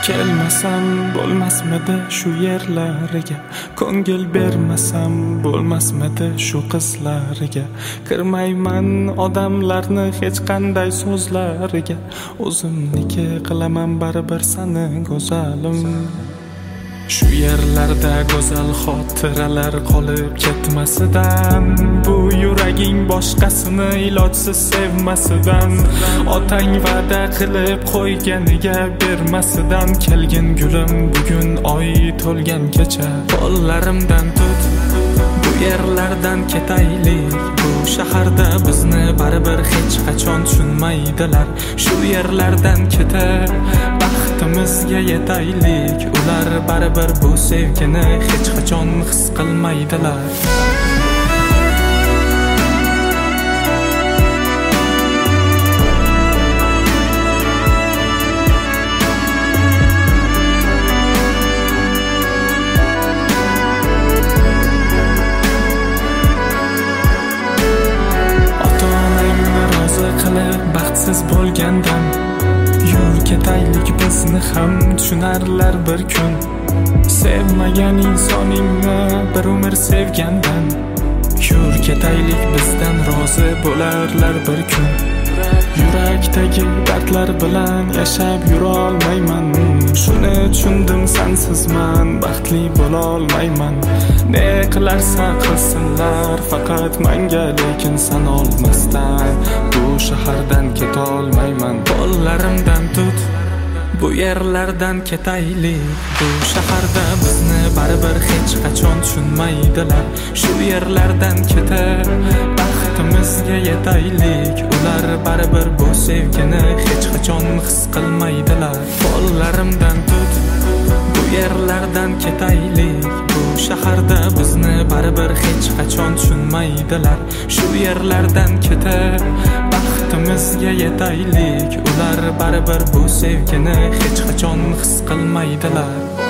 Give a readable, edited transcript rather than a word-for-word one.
Kelmasam bo'lmasmidi shu yerlariga, ko'ngil bermasam bo'lmasmidi shu qizlariga. Kirmayman odamlarni hech qanday so'zlariga, o'zimniki qilaman baribir sani go'zalim. Shu yerlarda go'zal xotiralar qolib ketmasidan, bu yuraging boshqasini ilojsiz sevmasidan, otang va'da qilib qo'yganiga bermasidan, kelgin gulim bugun oy to'lgan kecha. Qo'llarimdan tut, bu yerlardan ketaylik, bu shaharda bizni baribir hech qachon tushunmaydilar. Shu yerlardan ketib baxtimizga yetaylik, ular baribir bu sevgini hech qachon his qilmaydilar. Baxtsiz bo'lgandan yur ketaylik, bizni ham tushunarlar bir kun. Sevmagan insoningni bir umr sevgandan, yur ketaylik, bizdan rozi bo'larlar bir kun. Yurakdagi dardlar bilan yashab yura olmayman, shuni tushundim, sensizman baxtli bo'la olmayman. Ne qilarsa qilsinlar faqat menga, lekin sen olmasdan bu shahardan ketolmayman. Qo'llarimdan tut, bu yerlardan ketaylik, bu shaharda bizni baribir hech qachon tushunmaydilar. Shu yerlardan ketib baxtimizga yetaylik, ular baribir bu sevgini hech qachon his qilmaydilar. Qo'llarimdan tut, bu yerlardan ketaylik, bu shaharda bizni baribir hech qachon tushunmaydilar. Shu yerlardan ketib baxtimizga yetaylik, ular baribir bu sevgini hech qachon his qilmaydilar.